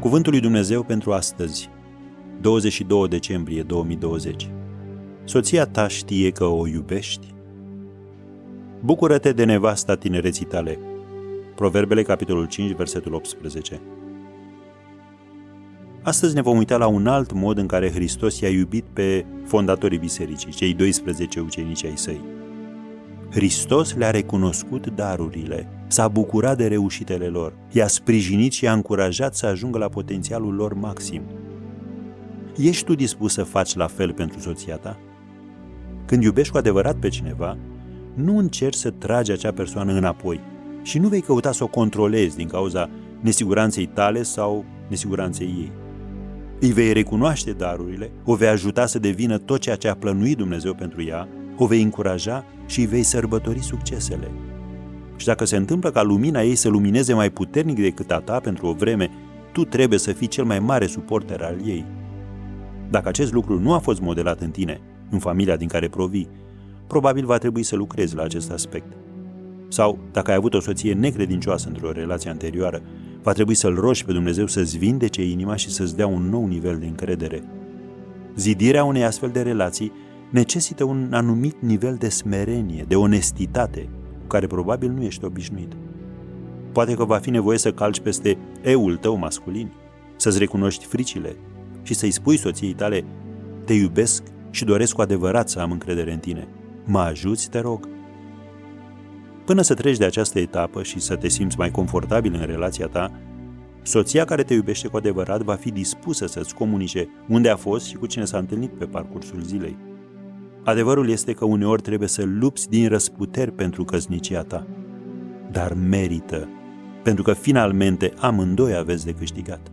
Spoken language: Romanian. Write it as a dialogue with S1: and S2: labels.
S1: Cuvântul lui Dumnezeu pentru astăzi, 22 decembrie 2020. Soția ta știe că o iubești? Bucură-te de nevasta tinereții tale. Proverbele, capitolul 5, versetul 18. Astăzi ne vom uita la un alt mod în care Hristos i-a iubit pe fondatorii bisericii, cei 12 ucenici ai săi. Hristos le-a recunoscut darurile, s-a bucurat de reușitele lor, i-a sprijinit și i-a încurajat să ajungă la potențialul lor maxim. Ești tu dispus să faci la fel pentru soția ta? Când iubești cu adevărat pe cineva, nu încerci să tragi acea persoană înapoi și nu vei căuta să o controlezi din cauza nesiguranței tale sau nesiguranței ei. Îi vei recunoaște darurile, o vei ajuta să devină tot ceea ce a plănuit Dumnezeu pentru ea, o vei încuraja și îi vei sărbători succesele. Și dacă se întâmplă ca lumina ei să lumineze mai puternic decât a ta pentru o vreme, tu trebuie să fii cel mai mare suporter al ei. Dacă acest lucru nu a fost modelat în tine, în familia din care provii, probabil va trebui să lucrezi la acest aspect. Sau, dacă ai avut o soție necredincioasă într-o relație anterioară, va trebui să-L rogi pe Dumnezeu să-ți vindece inima și să-ți dea un nou nivel de încredere. Zidirea unei astfel de relații necesită un anumit nivel de smerenie, de onestitate, cu care probabil nu ești obișnuit. Poate că va fi nevoie să calci peste eul tău masculin, să-ți recunoști fricile și să-i spui soției tale: te iubesc și doresc cu adevărat să am încredere în tine. Mă ajuți, te rog? Până să treci de această etapă și să te simți mai confortabil în relația ta, soția care te iubește cu adevărat va fi dispusă să-ți comunice unde a fost și cu cine s-a întâlnit pe parcursul zilei. Adevărul este că uneori trebuie să lupți din răsputeri pentru căsnicia ta, dar merită, pentru că finalmente amândoi aveți de câștigat.